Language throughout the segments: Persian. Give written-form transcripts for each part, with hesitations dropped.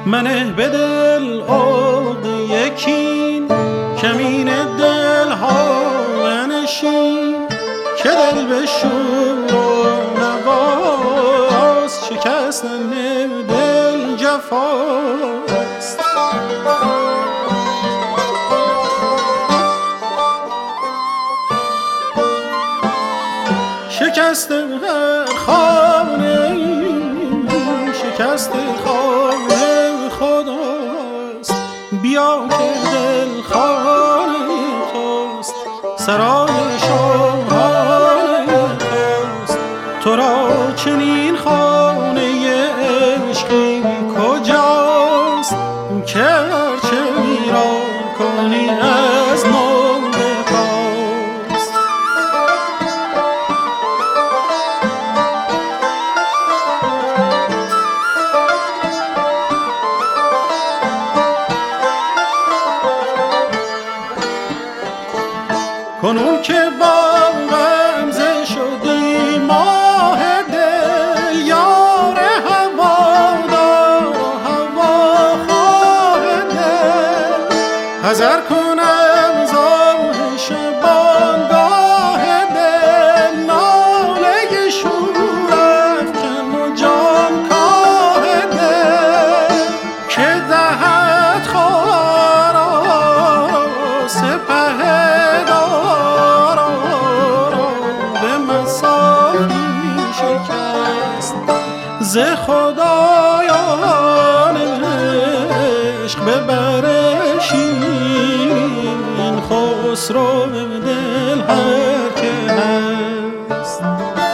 منه به دل عقد یکین، کمین دل ها منشین، که دل به شور و نواست، شکستن دل جفاست. شکست هر خانه، شکست خانه خداست، بیا که دل خانه توست، سرای شاهانه توست. تو را چنین خانه عشقی کجاست، که هرچه ویران کنی از نو بکاست. کنون که با غمزه شدی ماه دل، یار هوادار و هواخواه دل، حذر کنم زاه شبانگاه دل، ناله شور افکن و جانکاه دل، که دهد خواهر و سپهدار به مساقی شکست. ز خدایان عشق ببرشین، خسرو دل هر که هست.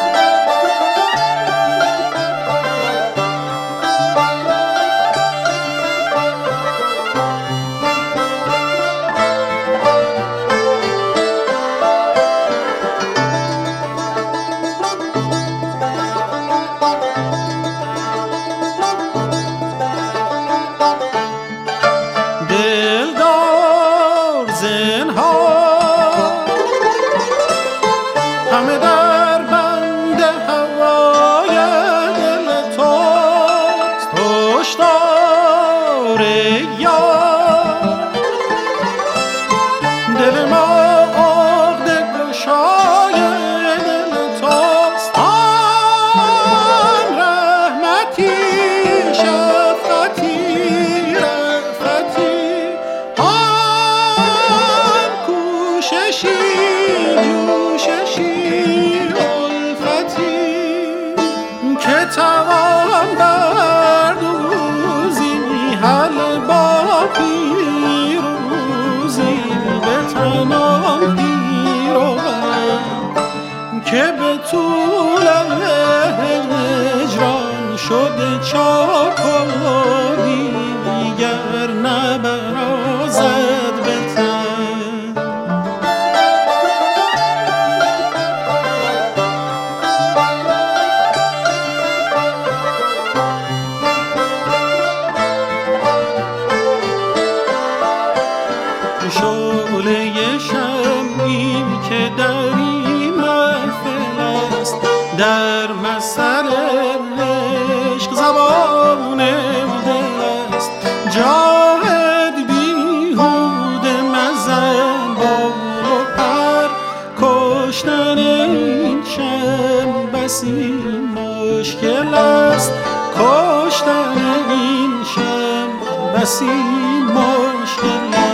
همه در بند هوای دل توست، هشدار یار، دل ما عقد گشای دل توست. آن رحمتی شفقتی رفتی، آن کوششی جوششی الفتی، که توان بردوزی حل با پیروزی، به تنان پیروم که به طول هجران شده چاک و دیگر نبرازد به تن. شعله شمعی که در این محفل است، در مثل عشق زبان دل است. جاهد بیهوده مزن بال و پر، کشتن این شمع بسی مشکل است، کشتن این شمع بسی مشکل است.